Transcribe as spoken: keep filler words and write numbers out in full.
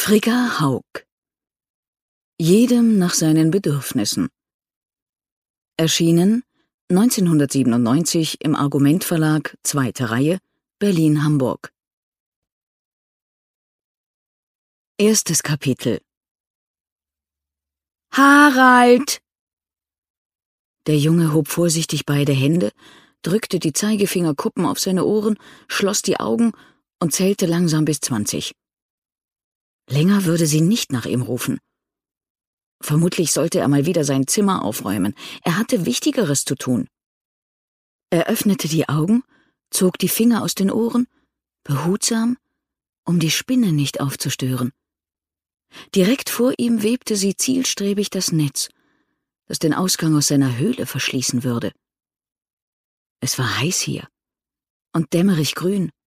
Frigga Haug. Jedem nach seinen Bedürfnissen. Erschienen neunzehnhundertsiebenundneunzig im Argument Verlag, zweite Reihe, Berlin-Hamburg. Erstes Kapitel. Harald! Der Junge hob vorsichtig beide Hände, drückte die Zeigefingerkuppen auf seine Ohren, schloss die Augen und zählte langsam bis zwanzig. Länger würde sie nicht nach ihm rufen. Vermutlich sollte er mal wieder sein Zimmer aufräumen. Er hatte Wichtigeres zu tun. Er öffnete die Augen, zog die Finger aus den Ohren, behutsam, um die Spinne nicht aufzustören. Direkt vor ihm webte sie zielstrebig das Netz, das den Ausgang aus seiner Höhle verschließen würde. Es war heiß hier und dämmerig grün.